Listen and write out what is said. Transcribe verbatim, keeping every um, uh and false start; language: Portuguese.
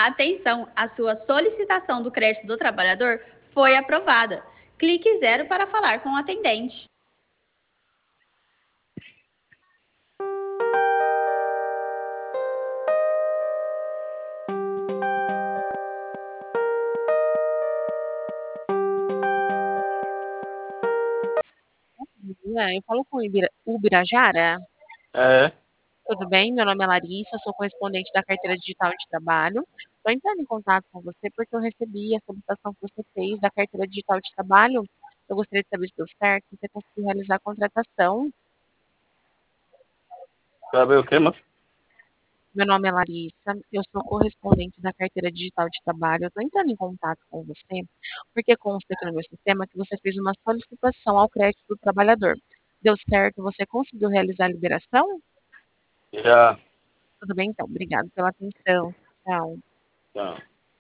Atenção, a sua solicitação do crédito do trabalhador foi aprovada. Clique zero para falar com o atendente. É, eu falo com o Ibira- o Ubirajara. É, Tudo bem? Meu nome é Larissa, sou correspondente da carteira digital de trabalho. Estou entrando em contato com você porque eu recebi a solicitação que você fez da carteira digital de trabalho. Eu gostaria de saber se deu certo, se você conseguiu realizar a contratação. sabe o que, mano? Meu nome é Larissa, eu sou correspondente da carteira digital de trabalho. Eu estou entrando em contato com você porque consta aqui no meu sistema que você fez uma solicitação ao crédito do trabalhador. Deu certo? Você conseguiu realizar a liberação? Já, Tudo bem, então. Obrigada pela atenção. Tchau. tá.